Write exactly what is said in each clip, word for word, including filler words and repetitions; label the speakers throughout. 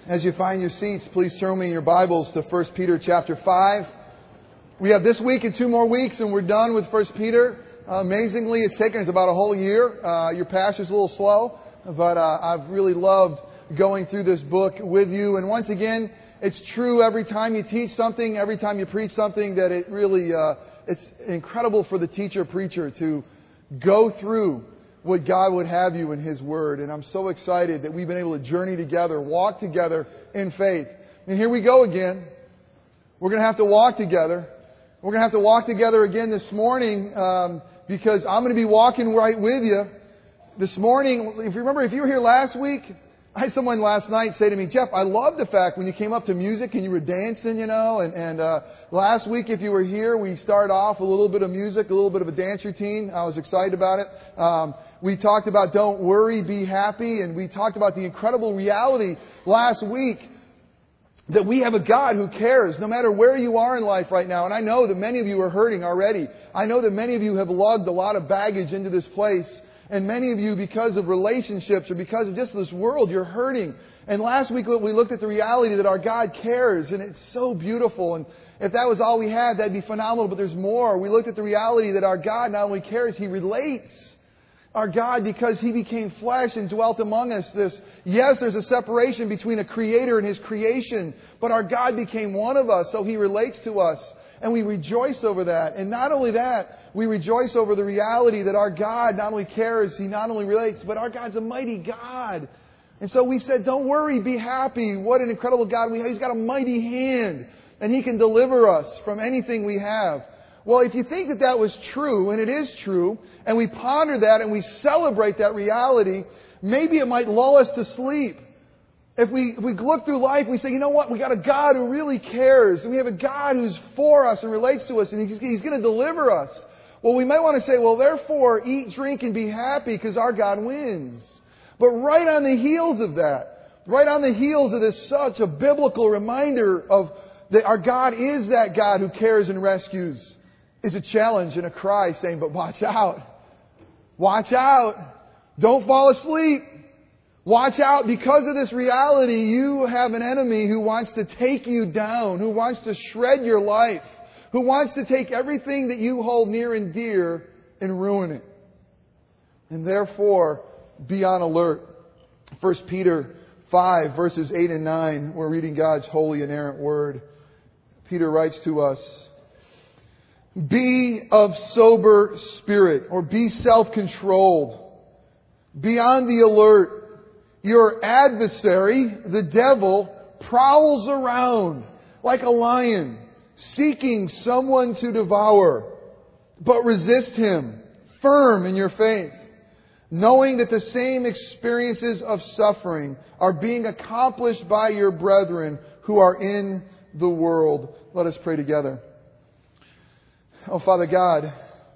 Speaker 1: As you find your seats, please turn me in your Bibles to First Peter chapter five. We have this week and two more weeks and we're done with First Peter. Uh, amazingly, it's taken us about a whole year. Uh, your pastor's a little slow, but uh, I've really loved going through this book with you. And once again, it's true every time you teach something, every time you preach something, that it really, uh, it's incredible for the teacher-preacher to go through what God would have you in His Word. And I'm so excited that we've been able to journey together, walk together in faith. And here we go again. We're going to have to walk together. We're going to have to walk together again this morning um, because I'm going to be walking right with you. This morning, if you remember, if you were here last week, I had someone last night say to me, Jeff, I love the fact when you came up to music and you were dancing, you know, and, and uh, last week if you were here, we started off with a little bit of music, a little bit of a dance routine. I was excited about it. Um, we talked about don't worry, be happy, and we talked about the incredible reality last week that we have a God who cares no matter where you are in life right now. And I know that many of you are hurting already. I know that many of you have lugged a lot of baggage into this place. And many of you, because of relationships or because of just this world, you're hurting. And last week we looked at the reality that our God cares, and it's so beautiful. And if that was all we had, that'd be phenomenal, but there's more. We looked at the reality that our God not only cares, He relates. Our God, because He became flesh and dwelt among us, this, yes, there's a separation between a creator and His creation, but our God became one of us, so He relates to us. And we rejoice over that. And not only that, we rejoice over the reality that our God not only cares, He not only relates, but our God's a mighty God. And so we said, don't worry, be happy. What an incredible God we have. He's got a mighty hand, and He can deliver us from anything we have. Well, if you think that that was true, and it is true, and we ponder that and we celebrate that reality, maybe it might lull us to sleep. If we, if we look through life, we say, you know what? We got a God who really cares. And we have a God who's for us and relates to us. And He's, he's going to deliver us. Well, we might want to say, well, therefore, eat, drink, and be happy because our God wins. But right on the heels of that, right on the heels of this, such a biblical reminder of that our God is that God who cares and rescues, is a challenge and a cry saying, but watch out. Watch out. Don't fall asleep. Watch out, because of this reality, you have an enemy who wants to take you down, who wants to shred your life, who wants to take everything that you hold near and dear and ruin it. And therefore, be on alert. First Peter five, verses eight and nine, we're reading God's holy inerrant word. Peter writes to us, be of sober spirit, or be self-controlled. Be on the alert. Your adversary, the devil, prowls around like a lion, seeking someone to devour. But resist him, firm in your faith, knowing that the same experiences of suffering are being accomplished by your brethren who are in the world. Let us pray together. Oh, Father God,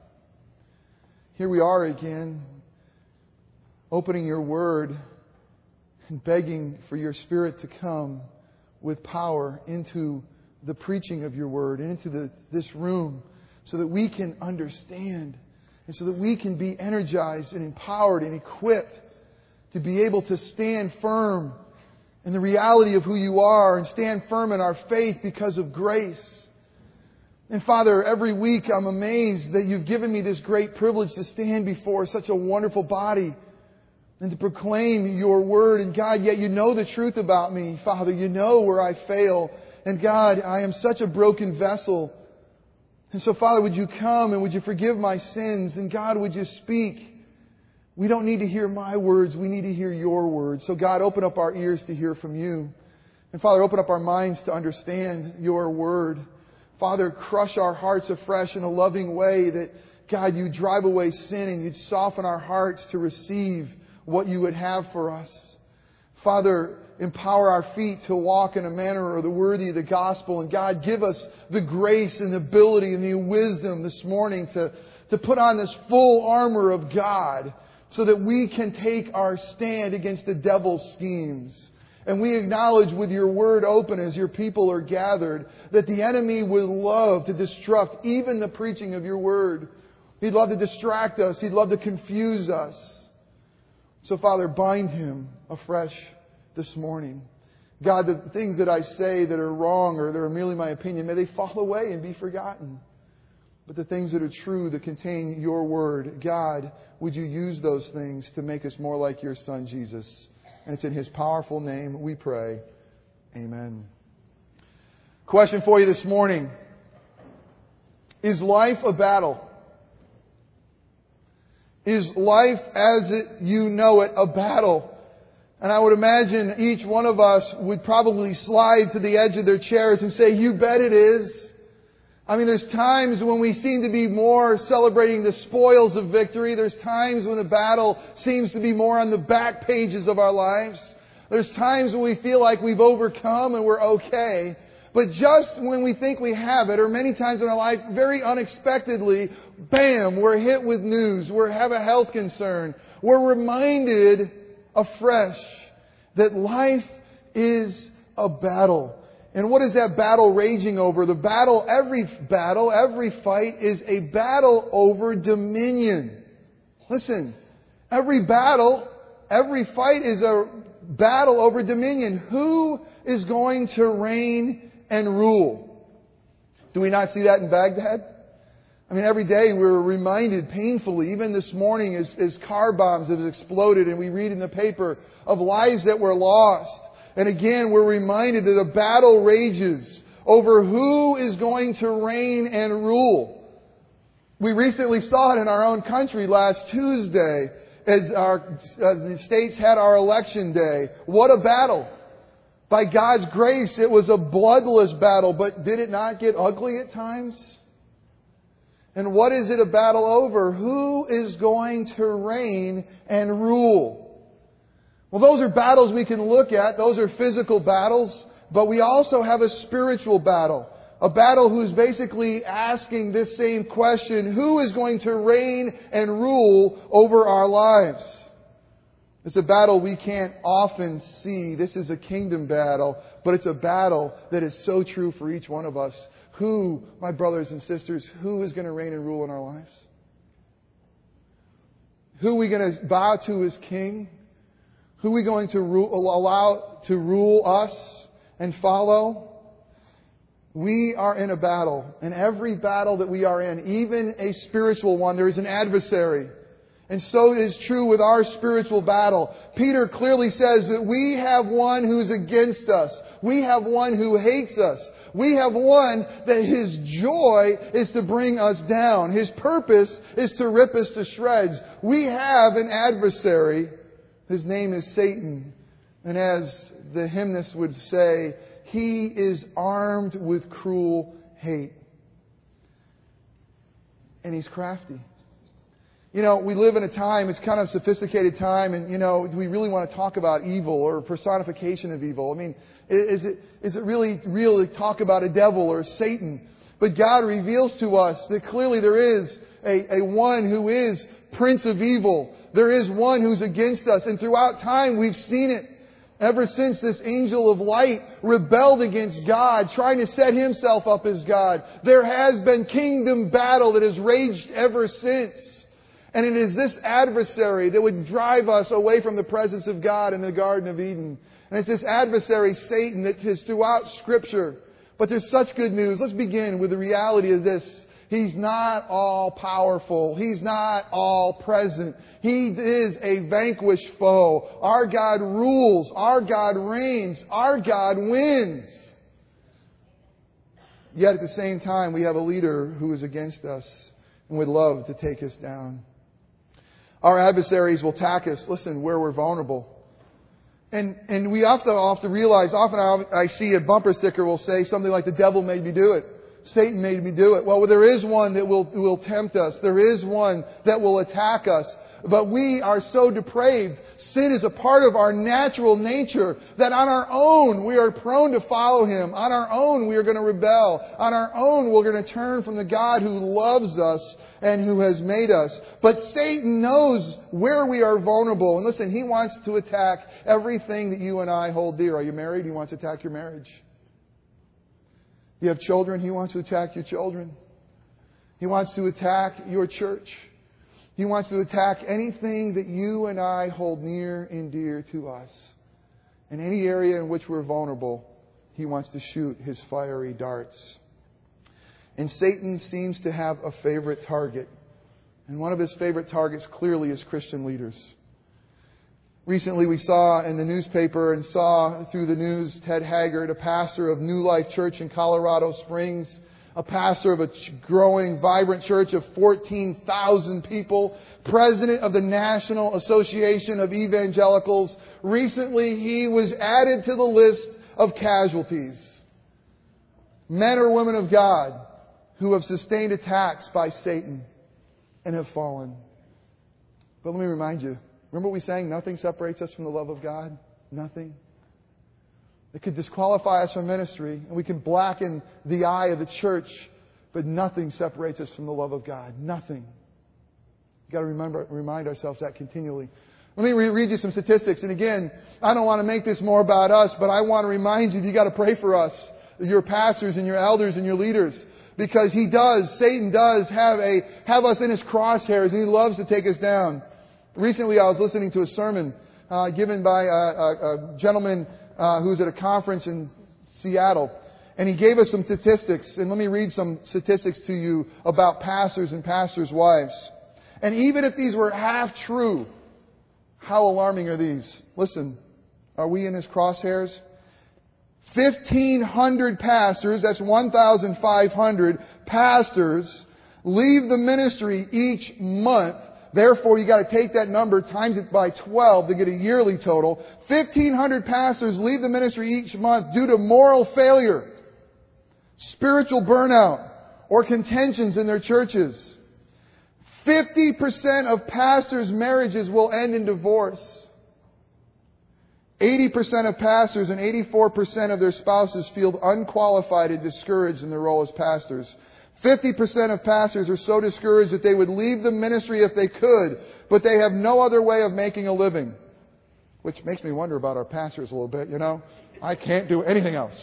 Speaker 1: here we are again, opening your word and begging for your Spirit to come with power into the preaching of your word and into the, this room so that we can understand and so that we can be energized and empowered and equipped to be able to stand firm in the reality of who you are and stand firm in our faith because of grace. And Father, every week I'm amazed that you've given me this great privilege to stand before such a wonderful body and to proclaim your word. And God, yet you know the truth about me. Father, you know where I fail. And God, I am such a broken vessel. And so, Father, would you come and would you forgive my sins? And God, would you speak? We don't need to hear my words. We need to hear your words. So God, open up our ears to hear from you. And Father, open up our minds to understand your word. Father, crush our hearts afresh in a loving way that, God, you drive away sin and you'd soften our hearts to receive what you would have for us. Father, empower our feet to walk in a manner or the worthy of the gospel. And God, give us the grace and the ability and the wisdom this morning to, to put on this full armor of God so that we can take our stand against the devil's schemes. And we acknowledge with your word open as your people are gathered that the enemy would love to disrupt even the preaching of your word. He'd love to distract us. He'd love to confuse us. So, Father, bind him afresh this morning. God, the things that I say that are wrong or that are merely my opinion, may they fall away and be forgotten. But the things that are true, that contain your word, God, would you use those things to make us more like your Son, Jesus? And it's in His powerful name we pray. Amen. Question for you this morning. Is life a battle? Is life as it, you know it a battle? And I would imagine each one of us would probably slide to the edge of their chairs and say, you bet it is. I mean, there's times when we seem to be more celebrating the spoils of victory. There's times when the battle seems to be more on the back pages of our lives. There's times when we feel like we've overcome and we're okay. But just when we think we have it, or many times in our life, very unexpectedly, bam, we're hit with news. We have a health concern. We're reminded afresh that life is a battle. And what is that battle raging over? The battle, every battle, every fight is a battle over dominion. Listen, every battle, every fight is a battle over dominion. Who is going to reign and rule? Do we not see that in Baghdad? I mean, every day we're reminded painfully, even this morning as, as car bombs have exploded and we read in the paper of lives that were lost. And again, we're reminded that a battle rages over who is going to reign and rule. We recently saw it in our own country last Tuesday as our uh, the states had our election day. What a battle. By God's grace, it was a bloodless battle, but did it not get ugly at times? And what is it a battle over? Who is going to reign and rule? Well, those are battles we can look at. Those are physical battles. But we also have a spiritual battle. A battle who's basically asking this same question. Who is going to reign and rule over our lives? It's a battle we can't often see. This is a kingdom battle. But it's a battle that is so true for each one of us. Who, my brothers and sisters, who is going to reign and rule in our lives? Who are we going to bow to as king? Who are we going to rule, allow to rule us and follow? We are in a battle. And every battle that we are in, even a spiritual one, there is an adversary. And so it is true with our spiritual battle. Peter clearly says that we have one who's against us. We have one who hates us. We have one that his joy is to bring us down. His purpose is to rip us to shreds. We have an adversary. His name is Satan. And as the hymnist would say, he is armed with cruel hate. And he's crafty. You know, we live in a time, it's kind of a sophisticated time, and, you know, do we really want to talk about evil or personification of evil? I mean, is it is it really real to talk about a devil or Satan? But God reveals to us that clearly there is a, a one who is Prince of Evil. There is one who's against us. And throughout time, we've seen it. Ever since this angel of light rebelled against God, trying to set himself up as God, there has been kingdom battle that has raged ever since. And it is this adversary that would drive us away from the presence of God in the Garden of Eden. And it's this adversary, Satan, that is throughout Scripture. But there's such good news. Let's begin with the reality of this. He's not all powerful. He's not all present. He is a vanquished foe. Our God rules. Our God reigns. Our God wins. Yet at the same time, we have a leader who is against us and would love to take us down. Our adversaries will attack us, listen, where we're vulnerable. And and we have to, have to realize, often I, I see a bumper sticker will say something like, the devil made me do it. Satan made me do it. Well, there is one that will, will tempt us. There is one that will attack us. But we are so depraved. Sin is a part of our natural nature that on our own we are prone to follow him. On our own we are going to rebel. On our own we're going to turn from the God who loves us and who has made us. But Satan knows where we are vulnerable. And listen, he wants to attack everything that you and I hold dear. Are you married? He wants to attack your marriage. You have children? He wants to attack your children. He wants to attack your church. He wants to attack anything that you and I hold near and dear to us. In any area in which we're vulnerable, he wants to shoot his fiery darts. And Satan seems to have a favorite target. And one of his favorite targets clearly is Christian leaders. Recently we saw in the newspaper and saw through the news Ted Haggard, a pastor of New Life Church in Colorado Springs, a pastor of a growing, vibrant church of fourteen thousand people, president of the National Association of Evangelicals. Recently he was added to the list of casualties. Men or women of God who have sustained attacks by Satan and have fallen. But let me remind you, remember we sang, nothing separates us from the love of God? Nothing. It could disqualify us from ministry, and we can blacken the eye of the church, but nothing separates us from the love of God. Nothing. We've got to remember, remind ourselves that continually. Let me re- read you some statistics. And again, I don't want to make this more about us, but I want to remind you that you've got to pray for us, your pastors and your elders and your leaders. Because he does, Satan does have a have us in his crosshairs, and he loves to take us down. Recently I was listening to a sermon uh, given by a, a, a gentleman uh, who was at a conference in Seattle. And he gave us some statistics. And let me read some statistics to you about pastors and pastors' wives. And even if these were half true, how alarming are these? Listen, are we in his crosshairs? fifteen hundred pastors, that's one thousand five hundred pastors, leave the ministry each month. Therefore, you got to take that number, times it by twelve to get a yearly total. fifteen hundred pastors leave the ministry each month due to moral failure, spiritual burnout, or contentions in their churches. fifty percent of pastors' marriages will end in divorce. eighty percent of pastors and eighty-four percent of their spouses feel unqualified and discouraged in their role as pastors. fifty percent of pastors are so discouraged that they would leave the ministry if they could, but they have no other way of making a living. Which makes me wonder about our pastors a little bit, you know. I can't do anything else.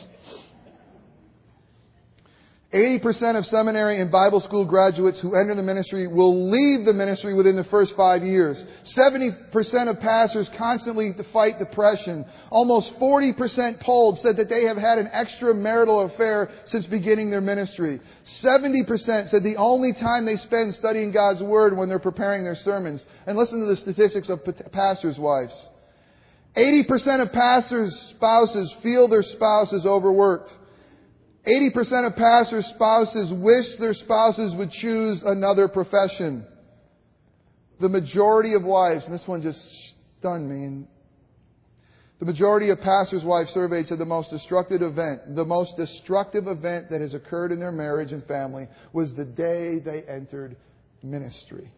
Speaker 1: eighty percent of seminary and Bible school graduates who enter the ministry will leave the ministry within the first five years. seventy percent of pastors constantly fight depression. Almost forty percent polled said that they have had an extramarital affair since beginning their ministry. seventy percent said the only time they spend studying God's Word when they're preparing their sermons. And listen to the statistics of pastors' wives. eighty percent of pastors' spouses feel their spouse is overworked. eighty percent of pastors' spouses wish their spouses would choose another profession. The majority of wives, and this one just stunned me, and the majority of pastors' wives surveyed said the most destructive event, the most destructive event that has occurred in their marriage and family was the day they entered ministry.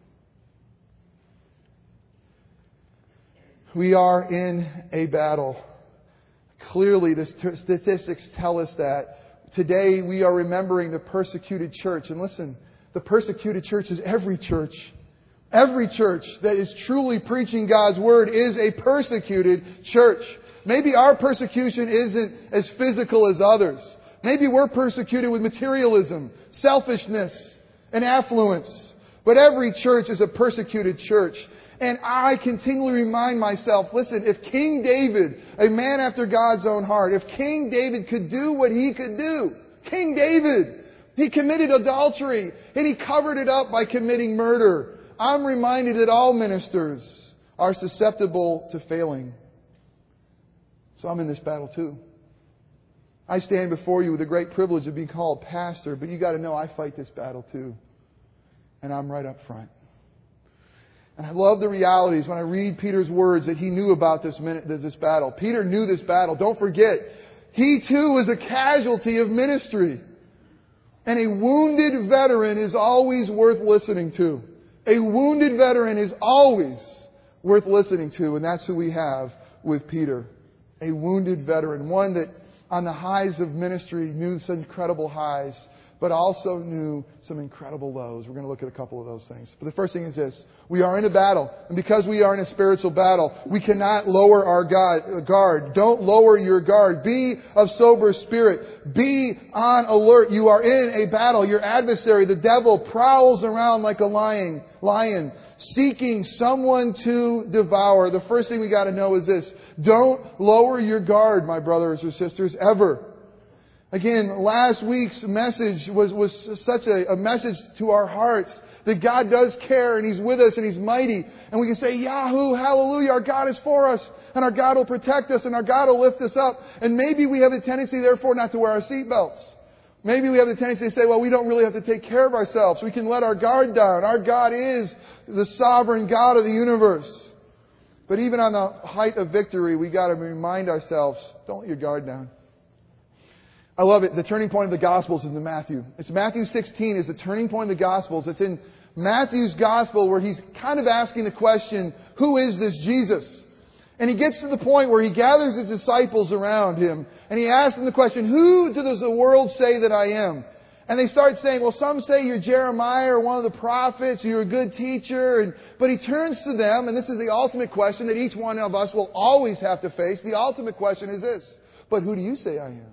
Speaker 1: We are in a battle. Clearly, the statistics tell us that. Today we are remembering the persecuted church. And listen, the persecuted church is every church. Every church that is truly preaching God's Word is a persecuted church. Maybe our persecution isn't as physical as others. Maybe we're persecuted with materialism, selfishness, and affluence. But every church is a persecuted church. And I continually remind myself, listen, if King David, a man after God's own heart, if King David could do what he could do, King David, he committed adultery and he covered it up by committing murder. I'm reminded that all ministers are susceptible to failing. So I'm in this battle too. I stand before you with the great privilege of being called pastor, but you got to know I fight this battle too. And I'm right up front. And I love the realities when I read Peter's words that he knew about this minute, this battle. Peter knew this battle. Don't forget, he too was a casualty of ministry. And a wounded veteran is always worth listening to. A wounded veteran is always worth listening to. And that's who we have with Peter. A wounded veteran. One that on the highs of ministry knew some incredible highs, but also knew some incredible lows. We're going to look at a couple of those things. But the first thing is this. We are in a battle. And because we are in a spiritual battle, we cannot lower our guard. Don't lower your guard. Be of sober spirit. Be on alert. You are in a battle. Your adversary, the devil, prowls around like a lion. lion, seeking someone to devour, the first thing we got to know is this. Don't lower your guard, my brothers or sisters, ever. Again, last week's message was, was such a, a message to our hearts that God does care and He's with us and He's mighty. And we can say, Yahoo, hallelujah, our God is for us and our God will protect us and our God will lift us up. And maybe we have the tendency, therefore, not to wear our seatbelts. Maybe we have the tendency to say, well, we don't really have to take care of ourselves. We can let our guard down. Our God is the sovereign God of the universe. But even on the height of victory, we got to remind ourselves, don't let your guard down. I love it. The turning point of the Gospels is in Matthew. It's Matthew sixteen is the turning point of the Gospels. It's in Matthew's Gospel where he's kind of asking the question, who is this Jesus? And he gets to the point where he gathers his disciples around him and he asks them the question, who does the world say that I am? And they start saying, well, some say you're Jeremiah or one of the prophets, you're a good teacher. And, but he turns to them, and this is the ultimate question that each one of us will always have to face. The ultimate question is this, but who do you say I am?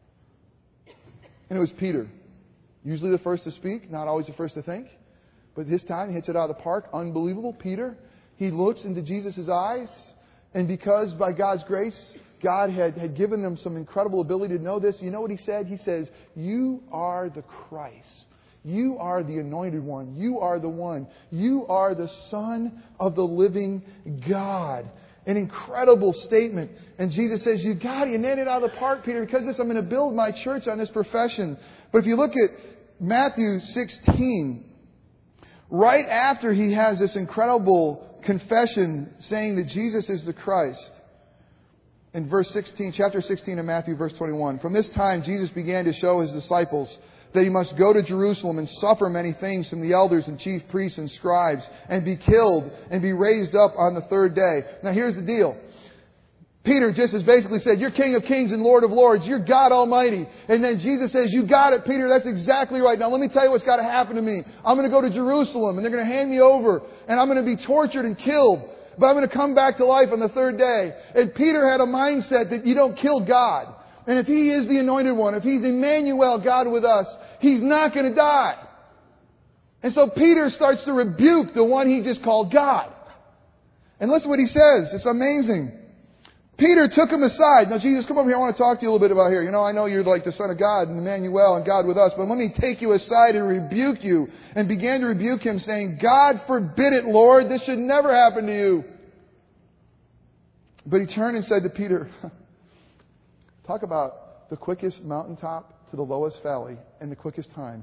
Speaker 1: And it was Peter. Usually the first to speak, not always the first to think. But this time he hits it out of the park. Unbelievable. Peter, he looks into Jesus' eyes. And because by God's grace, God had, had given them some incredible ability to know this, you know what he said? He says, you are the Christ. You are the anointed one. You are the one. You are the Son of the living God. An incredible statement. And Jesus says, you got it. You nailed it out of the park, Peter. Because of this, I'm going to build my church on this profession. But if you look at Matthew sixteen, right after he has this incredible confession saying that Jesus is the Christ, in verse sixteen, chapter sixteen of Matthew, verse twenty-one, from this time Jesus began to show His disciples that He must go to Jerusalem and suffer many things from the elders and chief priests and scribes and be killed and be raised up on the third day. Now here's the deal. Peter just has basically said, you're King of Kings and Lord of Lords. You're God Almighty. And then Jesus says, you got it, Peter. That's exactly right. Now let me tell you what's got to happen to me. I'm going to go to Jerusalem and they're going to hand me over and I'm going to be tortured and killed. But I'm going to come back to life on the third day. And Peter had a mindset that you don't kill God. And if He is the anointed one, if He's Emmanuel, God with us, He's not going to die. And so Peter starts to rebuke the one he just called God. And listen what he says. It's amazing. Peter took him aside. Now, Jesus, come over here. I want to talk to you a little bit about here. You know, I know you're like the Son of God and Emmanuel and God with us, but let me take you aside and rebuke you. And began to rebuke him, saying, God forbid it, Lord. This should never happen to you. But he turned and said to Peter, talk about the quickest mountaintop to the lowest valley in the quickest time.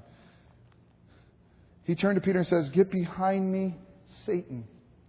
Speaker 1: He turned to Peter and says, get behind me, Satan.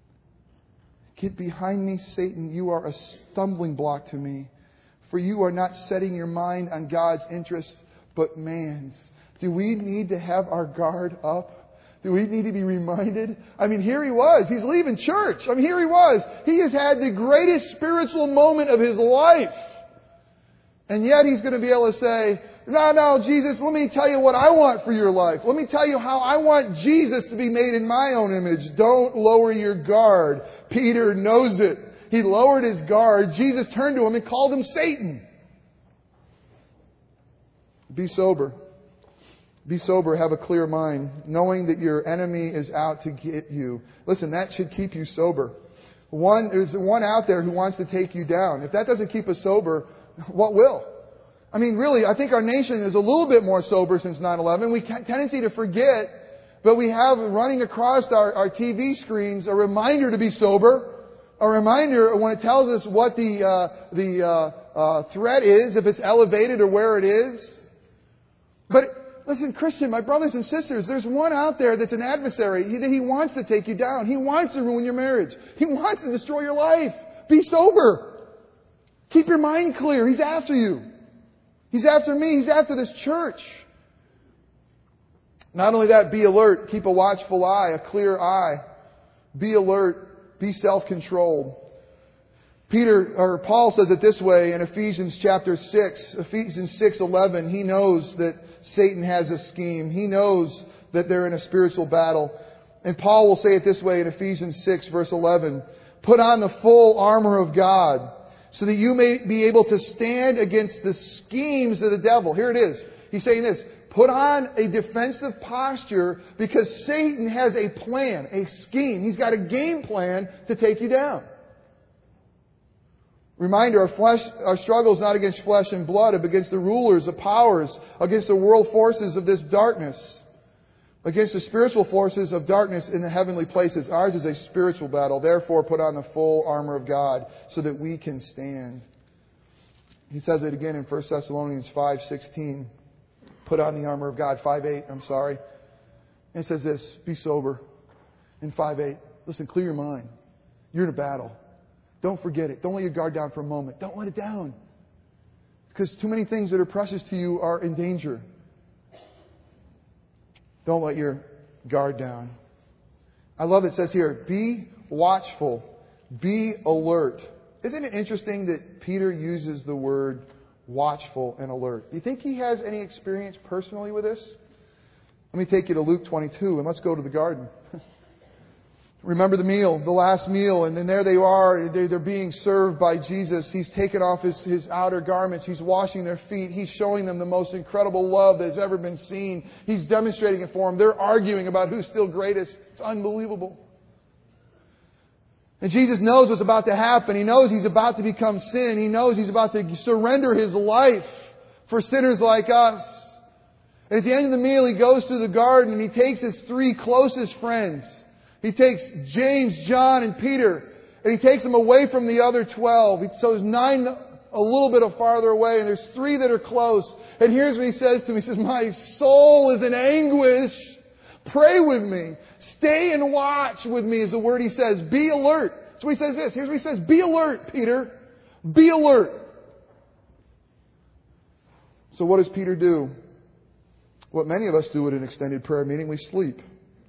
Speaker 1: Get behind me, Satan. You are a stumbling block to me. For you are not setting your mind on God's interests, but man's. Do we need to have our guard up? Do we need to be reminded? I mean, here he was. He's leaving church. I mean, here he was. He has had the greatest spiritual moment of his life. And yet he's going to be able to say, no, no, Jesus, let me tell you what I want for your life. Let me tell you how I want Jesus to be made in my own image. Don't lower your guard. Peter knows it. He lowered his guard. Jesus turned to him and called him Satan. Be sober. Be sober. Have a clear mind. Knowing that your enemy is out to get you. Listen, that should keep you sober. One, there's one out there who wants to take you down. If that doesn't keep us sober, what will? I mean, really, I think our nation is a little bit more sober since nine eleven. We have a tendency to forget, but we have running across our, our T V screens a reminder to be sober, a reminder when it tells us what the uh, the uh, uh, threat is, if it's elevated or where it is. But listen, Christian, my brothers and sisters, there's one out there that's an adversary. He, he wants to take you down. He wants to ruin your marriage. He wants to destroy your life. Be sober. Keep your mind clear. He's after you. He's after me. He's after this church. Not only that, be alert. Keep a watchful eye, a clear eye. Be alert. Be self-controlled. Peter, or Paul says it this way in Ephesians chapter six, Ephesians six eleven. He knows that Satan has a scheme. He knows that they're in a spiritual battle. And Paul will say it this way in Ephesians six verse eleven. Put on the full armor of God, so that you may be able to stand against the schemes of the devil. Here it is. He's saying this. Put on a defensive posture because Satan has a plan, a scheme. He's got a game plan to take you down. Reminder, our flesh, our struggle is not against flesh and blood, but against the rulers, the powers, against the world forces of this darkness, against the spiritual forces of darkness in the heavenly places. Ours is a spiritual battle. Therefore, put on the full armor of God so that we can stand. He says it again in First Thessalonians five sixteen. Put on the armor of God. five eight, I'm sorry. And it says this, be sober. In five eight, listen, clear your mind. You're in a battle. Don't forget it. Don't let your guard down for a moment. Don't let it down. Because too many things that are precious to you are in danger. Don't let your guard down. I love it. It says here, be watchful. Be alert. Isn't it interesting that Peter uses the word watchful and alert? Do you think he has any experience personally with this? Let me take you to Luke twenty-two and let's go to the garden. Remember the meal, the last meal, and then there they are. They're being served by Jesus. He's taken off his, his outer garments. He's washing their feet. He's showing them the most incredible love that's ever been seen. He's demonstrating it for them. They're arguing about who's still greatest. It's unbelievable. And Jesus knows what's about to happen. He knows He's about to become sin. He knows He's about to surrender His life for sinners like us. And at the end of the meal, He goes to the garden and He takes His three closest friends. He takes James, John, and Peter, and He takes them away from the other twelve. So there's nine a little bit farther away, and there's three that are close. And here's what He says to them. He says, my soul is in anguish. Pray with me. Stay and watch with me is the word He says. Be alert. So He says this. Here's what He says. Be alert, Peter. Be alert. So what does Peter do? What many of us do at an extended prayer meeting, we sleep.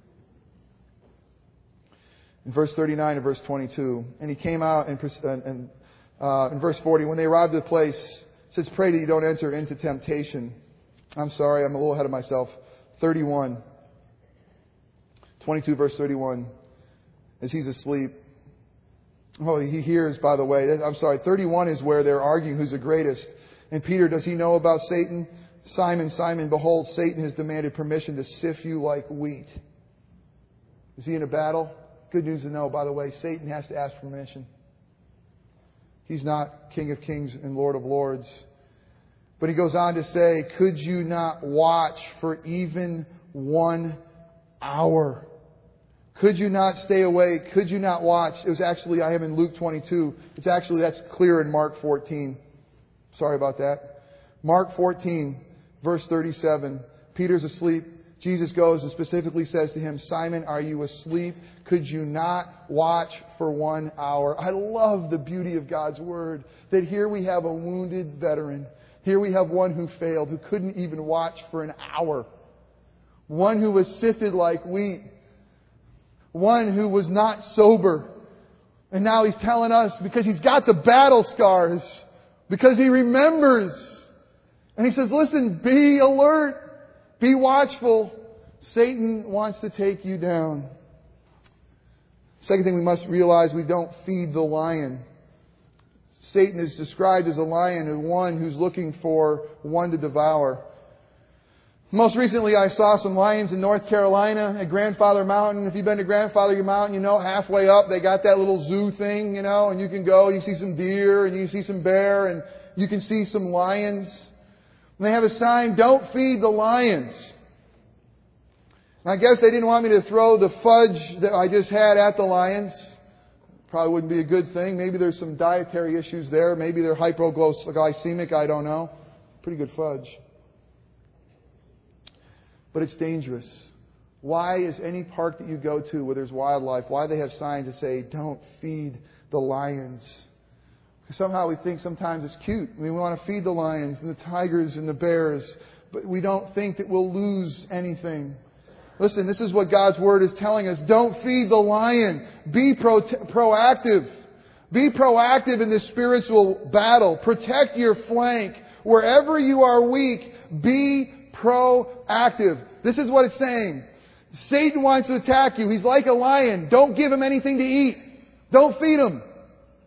Speaker 1: In verse thirty-nine and verse twenty-two, and he came out and, and uh, in verse forty, when they arrived at the place, it says, pray that you don't enter into temptation. I'm sorry, I'm a little ahead of myself. thirty-one. twenty-two verse thirty-one. As he's asleep. Oh, he hears, by the way. I'm sorry, thirty-one is where they're arguing who's the greatest. And Peter, does he know about Satan? Simon, Simon, behold, Satan has demanded permission to sift you like wheat. Is he in a battle? Good news to know, by the way, Satan has to ask permission. He's not King of Kings and Lord of Lords. But he goes on to say, could you not watch for even one hour? Could you not stay awake? Could you not watch? It was actually, I am in Luke twenty-two. It's actually, that's clear in Mark fourteen. Sorry about that. Mark fourteen, verse thirty-seven. Peter's asleep. Jesus goes and specifically says to him, Simon, are you asleep? Could you not watch for one hour? I love the beauty of God's Word. That here we have a wounded veteran. Here we have one who failed, who couldn't even watch for an hour. One who was sifted like wheat. One who was not sober. And now he's telling us, because he's got the battle scars, because he remembers. And he says, listen, be alert. Be watchful. Satan wants to take you down. Second thing we must realize, we don't feed the lion. Satan is described as a lion, as one who's looking for one to devour. Most recently, I saw some lions in North Carolina at Grandfather Mountain. If you've been to Grandfather Mountain, you know halfway up they got that little zoo thing, you know, and you can go, you can see some deer, and you can see some bear, and you can see some lions. And they have a sign, don't feed the lions. And I guess they didn't want me to throw the fudge that I just had at the lions. Probably wouldn't be a good thing. Maybe there's some dietary issues there. Maybe they're hypoglycemic. I don't know. Pretty good fudge. But it's dangerous. Why is any park that you go to where there's wildlife, why do they have signs that say, don't feed the lions? Somehow we think sometimes it's cute. We want to feed the lions and the tigers and the bears, but we don't think that we'll lose anything. Listen, this is what God's Word is telling us. Don't feed the lion. Be pro- proactive. Be proactive in the spiritual battle. Protect your flank. Wherever you are weak, be proactive. This is what it's saying. Satan wants to attack you. He's like a lion. Don't give him anything to eat. Don't feed him.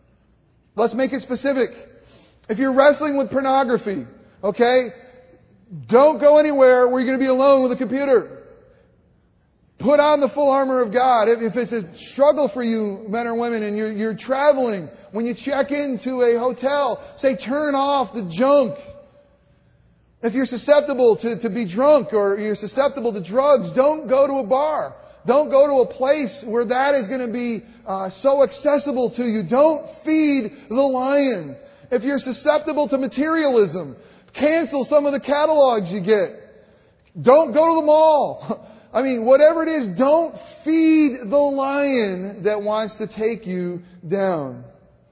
Speaker 1: Let's make it specific. If you're wrestling with pornography, okay, Don't go anywhere where you're going to be alone with a computer. Put on the full armor of God. If, if it's a struggle for you, men or women, and you're, you're traveling, when you check into a hotel, say, turn off the junk. If you're susceptible to, to be drunk or you're susceptible to drugs, don't go to a bar. Don't go to a place where that is going to be uh, so accessible to you. Don't feed the lion. If you're susceptible to materialism, cancel some of the catalogs you get. Don't go to the mall. I mean, whatever it is, don't feed the lion that wants to take you down.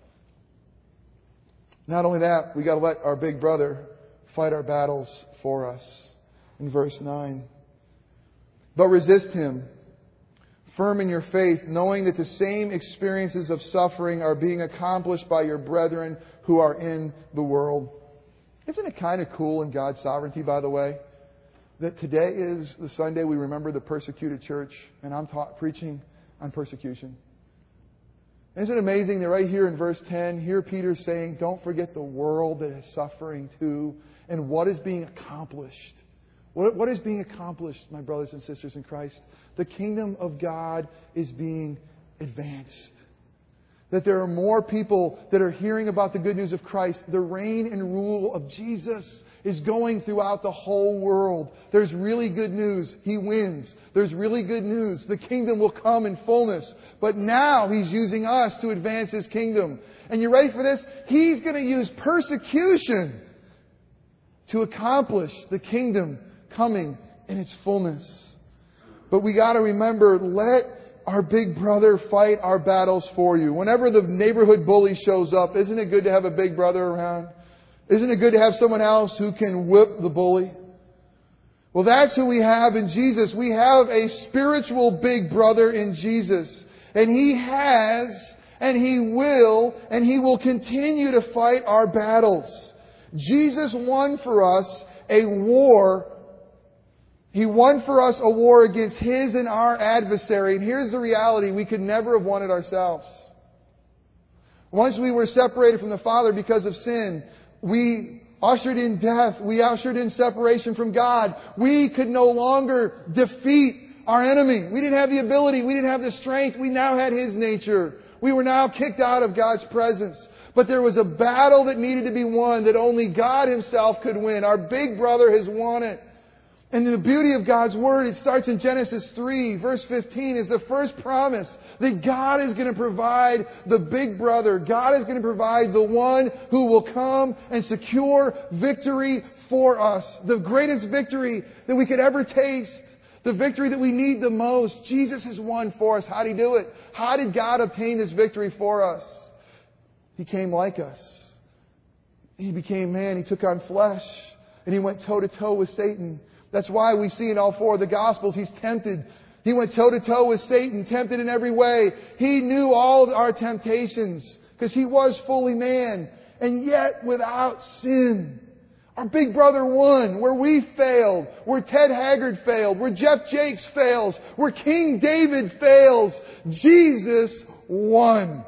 Speaker 1: Not only that, we got to let our big brother fight our battles for us. In verse nine. But resist him, firm in your faith, knowing that the same experiences of suffering are being accomplished by your brethren who are in the world. Isn't it kind of cool in God's sovereignty, by the way, that today is the Sunday we remember the persecuted church, and I'm taught, preaching on persecution. Isn't it amazing that right here in verse ten, here Peter's saying, don't forget the world that is suffering too, and what is being accomplished. What, what is being accomplished, my brothers and sisters in Christ? The kingdom of God is being advanced. That there are more people that are hearing about the good news of Christ. The reign and rule of Jesus is going throughout the whole world. There's really good news. He wins. There's really good news. The kingdom will come in fullness. But now He's using us to advance His kingdom. And you ready for this? He's going to use persecution to accomplish the kingdom coming in its fullness. But we got to remember, let our big brother fight our battles for you. Whenever the neighborhood bully shows up, isn't it good to have a big brother around? Isn't it good to have someone else who can whip the bully? Well, that's who we have in Jesus. We have a spiritual big brother in Jesus. And He has, and He will, and He will continue to fight our battles. Jesus won for us a war. He won for us a war against His and our adversary. And here's the reality. We could never have won it ourselves. Once we were separated from the Father because of sin, we ushered in death. We ushered in separation from God. We could no longer defeat our enemy. We didn't have the ability. We didn't have the strength. We now had His nature. We were now kicked out of God's presence. But there was a battle that needed to be won that only God Himself could win. Our big brother has won it. And the beauty of God's Word, it starts in Genesis three, verse fifteen, is the first promise that God is going to provide the big brother. God is going to provide the one who will come and secure victory for us. The greatest victory that we could ever taste. The victory that we need the most. Jesus has won for us. How did He do it? How did God obtain this victory for us? He came like us. He became man. He took on flesh. And He went toe to toe with Satan. That's why we see in all four of the Gospels, He's tempted. He went toe to toe with Satan, tempted in every way. He knew all our temptations because He was fully man. And yet without sin. Our big brother won. Where we failed. Where Ted Haggard failed. Where Jeff Jakes fails. Where King David fails. Jesus won.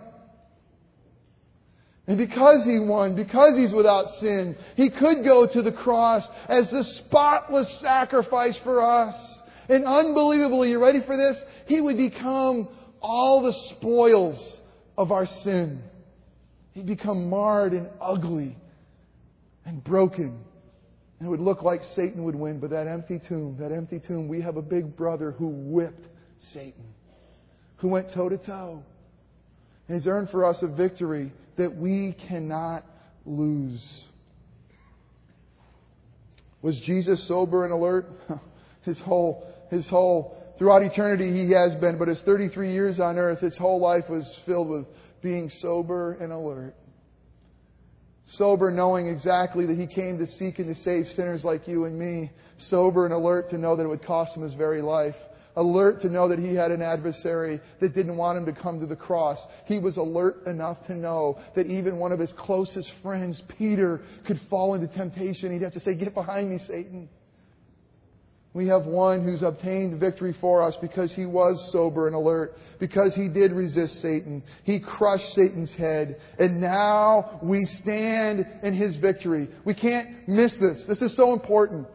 Speaker 1: And because He won, because He's without sin, He could go to the cross as the spotless sacrifice for us. And unbelievably, you ready for this? He would become all the spoils of our sin. He'd become marred and ugly and broken. And it would look like Satan would win. But that empty tomb, that empty tomb, we have a big brother who whipped Satan. Who went toe to toe. And He's earned for us a victory that we cannot lose. Was Jesus sober and alert? His whole, his whole, throughout eternity He has been, but His thirty-three years on earth, His whole life was filled with being sober and alert. Sober, knowing exactly that He came to seek and to save sinners like you and me. Sober and alert to know that it would cost Him His very life. Alert to know that He had an adversary that didn't want Him to come to the cross. He was alert enough to know that even one of His closest friends, Peter, could fall into temptation. He'd have to say, "Get behind me, Satan." We have one who's obtained victory for us because He was sober and alert. Because He did resist Satan. He crushed Satan's head. And now we stand in His victory. We can't miss this. This is so important.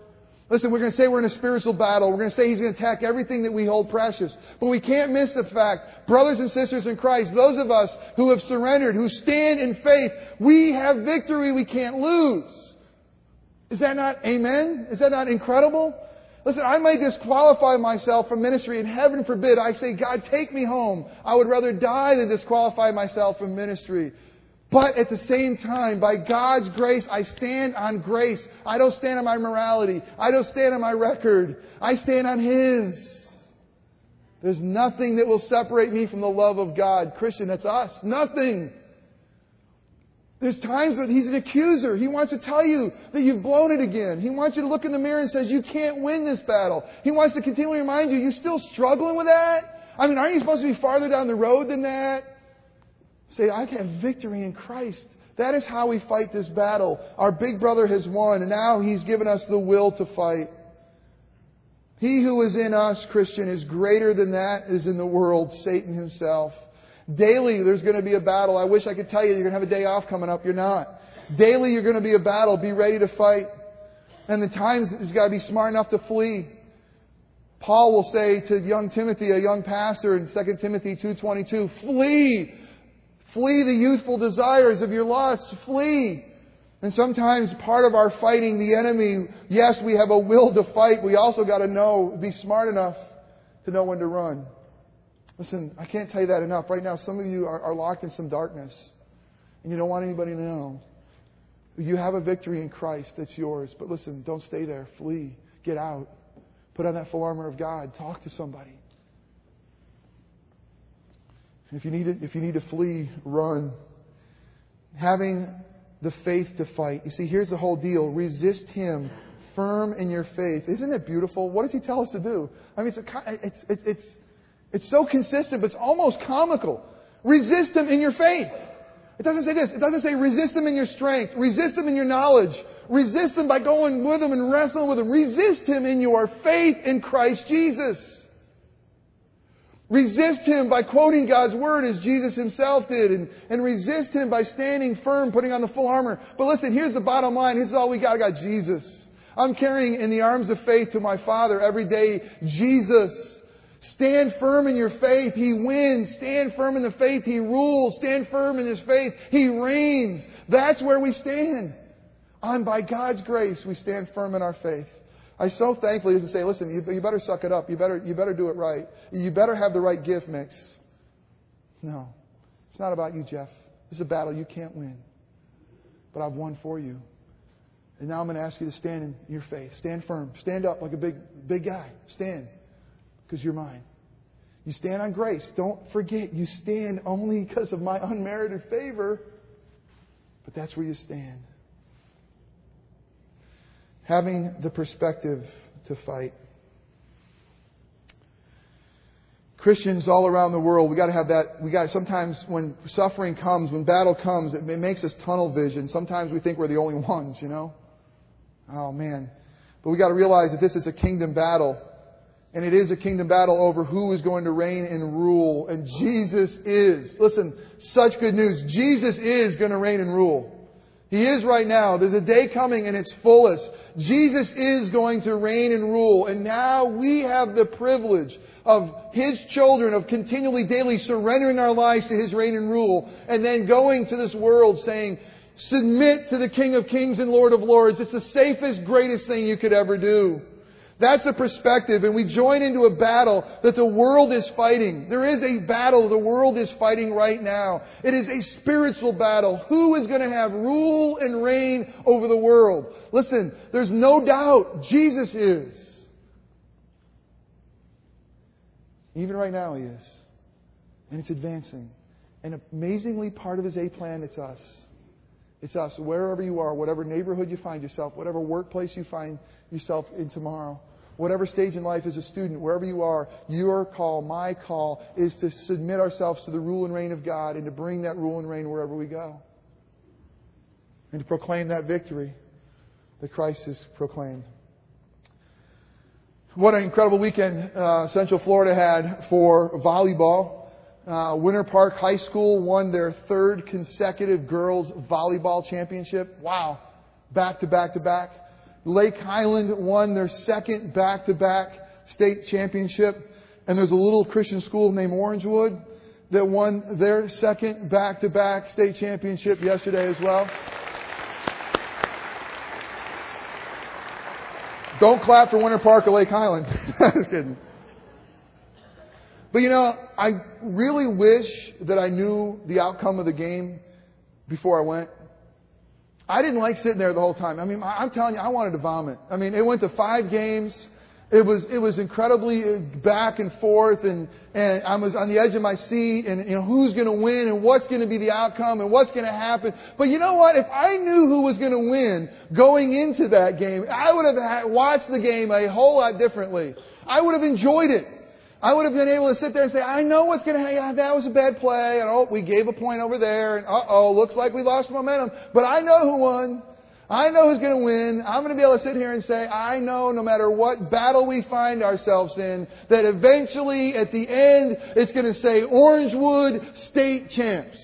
Speaker 1: Listen, we're going to say we're in a spiritual battle. We're going to say He's going to attack everything that we hold precious. But we can't miss the fact, brothers and sisters in Christ, those of us who have surrendered, who stand in faith, we have victory we can't lose. Is that not amen? Is that not incredible? Listen, I may disqualify myself from ministry, and heaven forbid I say, God, take me home. I would rather die than disqualify myself from ministry. But at the same time, by God's grace, I stand on grace. I don't stand on my morality. I don't stand on my record. I stand on His. There's nothing that will separate me from the love of God. Christian, that's us. Nothing. There's times that He's an accuser. He wants to tell you that you've blown it again. He wants you to look in the mirror and says, you can't win this battle. He wants to continually remind you, you're still struggling with that? I mean, aren't you supposed to be farther down the road than that? Say, I have victory in Christ. That is how we fight this battle. Our big brother has won, and now He's given us the will to fight. He who is in us, Christian, is greater than that is in the world, Satan himself. Daily, there's going to be a battle. I wish I could tell you you're going to have a day off coming up. You're not. Daily, you're going to be a battle. Be ready to fight. And the times, you've got to be smart enough to flee. Paul will say to young Timothy, a young pastor in Second Timothy two twenty-two, flee! Flee the youthful desires of your lusts. Flee. And sometimes part of our fighting the enemy, yes, we have a will to fight. We also got to know, be smart enough to know when to run. Listen, I can't tell you that enough. Right now, some of you are, are locked in some darkness. And you don't want anybody to know. You have a victory in Christ that's yours. But listen, don't stay there. Flee. Get out. Put on that full armor of God. Talk to somebody. If you need to, if you need to flee, run. Having the faith to fight. You see, here's the whole deal. Resist Him, firm in your faith. Isn't it beautiful? What does He tell us to do? I mean, it's a, it's it's it's it's so consistent, but it's almost comical. Resist Him in your faith. It doesn't say this. It doesn't say resist Him in your strength. Resist Him in your knowledge. Resist Him by going with Him and wrestling with Him. Resist Him in your faith in Christ Jesus. Resist Him by quoting God's Word as Jesus Himself did. And, and resist Him by standing firm, putting on the full armor. But listen, here's the bottom line. This is all we got. I got Jesus. I'm carrying in the arms of faith to my Father every day. Jesus. Stand firm in your faith. He wins. Stand firm in the faith. He rules. Stand firm in His faith. He reigns. That's where we stand. And by God's grace, we stand firm in our faith. I so thankfully doesn't say, listen, you, you better suck it up. You better, you better do it right. You better have the right gift mix. No. It's not about you, Jeff. This is a battle you can't win. But I've won for you. And now I'm going to ask you to stand in your faith. Stand firm. Stand up like a big, big guy. Stand. Because you're mine. You stand on grace. Don't forget, you stand only because of my unmerited favor. But that's where you stand. Having the perspective to fight. Christians all around the world, we got to have that. We got sometimes when suffering comes, when battle comes, it makes us tunnel vision. Sometimes we think we're the only ones, you know. Oh man! But we got to realize that this is a kingdom battle, and it is a kingdom battle over who is going to reign and rule. And Jesus is. Listen, such good news. Jesus is going to reign and rule. He is right now. There's a day coming in its fullest. Jesus is going to reign and rule. And now we have the privilege of His children, of continually, daily surrendering our lives to His reign and rule. And then going to this world saying, submit to the King of Kings and Lord of Lords. It's the safest, greatest thing you could ever do. That's the perspective. And we join into a battle that the world is fighting. There is a battle the world is fighting right now. It is a spiritual battle. Who is going to have rule and reign over the world? Listen, there's no doubt Jesus is. Even right now He is. And it's advancing. And amazingly, part of His A plan, it's us. It's us. Wherever you are, whatever neighborhood you find yourself, whatever workplace you find yourself in tomorrow, whatever stage in life as a student, wherever you are, your call, my call, is to submit ourselves to the rule and reign of God and to bring that rule and reign wherever we go. And to proclaim that victory that Christ has proclaimed. What an incredible weekend uh, Central Florida had for volleyball. Uh, Winter Park High School won their third consecutive girls volleyball championship. Wow. Back to back to back. Lake Highland won their second back-to-back state championship. And there's a little Christian school named Orangewood that won their second back-to-back state championship yesterday as well. Don't clap for Winter Park or Lake Highland. Just kidding. But you know, I really wish that I knew the outcome of the game before I went. I didn't like sitting there the whole time. I mean, I'm telling you, I wanted to vomit. I mean, it went to five games. It was it was incredibly back and forth, and, and I was on the edge of my seat, and you know who's going to win, and what's going to be the outcome, and what's going to happen. But you know what? If I knew who was going to win going into that game, I would have had, watched the game a whole lot differently. I would have enjoyed it. I would have been able to sit there and say, I know what's going to happen. That was a bad play, and oh, we gave a point over there, and uh oh, looks like we lost momentum. But I know who won. I know who's going to win. I'm going to be able to sit here and say, I know no matter what battle we find ourselves in, that eventually at the end, it's going to say Orangewood State Champs.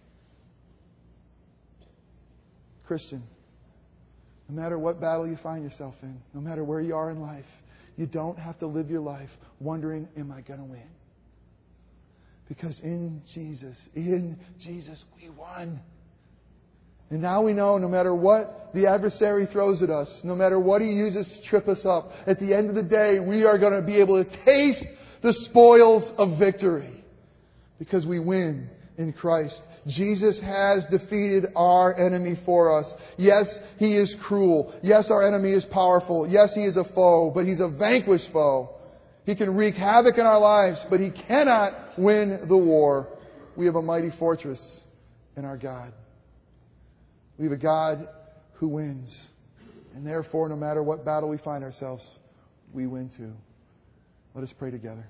Speaker 1: Christian, no matter what battle you find yourself in, no matter where you are in life, you don't have to live your life wondering, am I going to win? Because in Jesus, in Jesus, we won. And now we know no matter what the adversary throws at us, no matter what he uses to trip us up, at the end of the day, we are going to be able to taste the spoils of victory. Because we win in Christ. Jesus has defeated our enemy for us. Yes, he is cruel. Yes, our enemy is powerful. Yes, he is a foe, but he's a vanquished foe. He can wreak havoc in our lives, but he cannot win the war. We have a mighty fortress in our God. We have a God who wins. And therefore, no matter what battle we find ourselves, we win too. Let us pray together.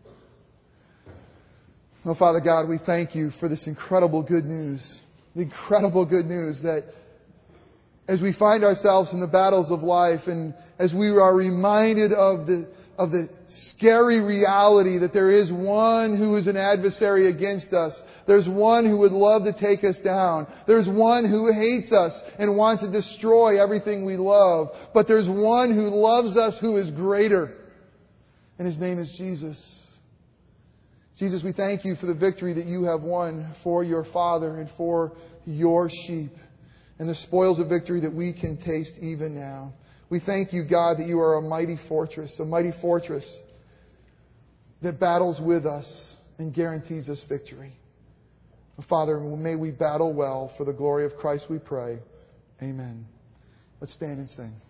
Speaker 1: Oh, Father God, we thank you for this incredible good news. The incredible good news that as we find ourselves in the battles of life and as we are reminded of the of the scary reality that there is one who is an adversary against us. There's one who would love to take us down. There's one who hates us and wants to destroy everything we love. But there's one who loves us who is greater. And His name is Jesus. Jesus, we thank you for the victory that you have won for your Father and for your sheep. And the spoils of victory that we can taste even now. We thank you, God, that you are a mighty fortress, a mighty fortress that battles with us and guarantees us victory. Father, may we battle well for the glory of Christ, we pray. Amen. Let's stand and sing.